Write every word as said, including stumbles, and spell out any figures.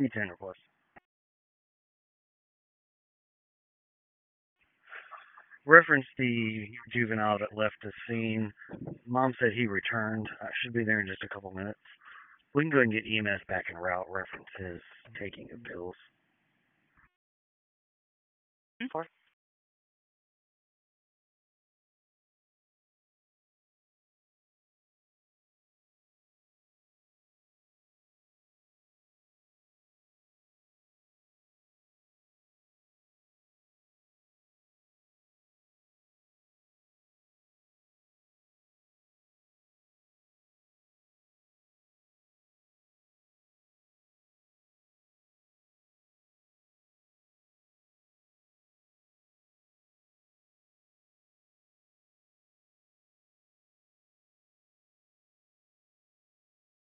E ten request. Reference the juvenile that left the scene. Mom said he returned. I should be there in just a couple minutes. We can go ahead and get E M S back en route. Reference his taking of pills. Four.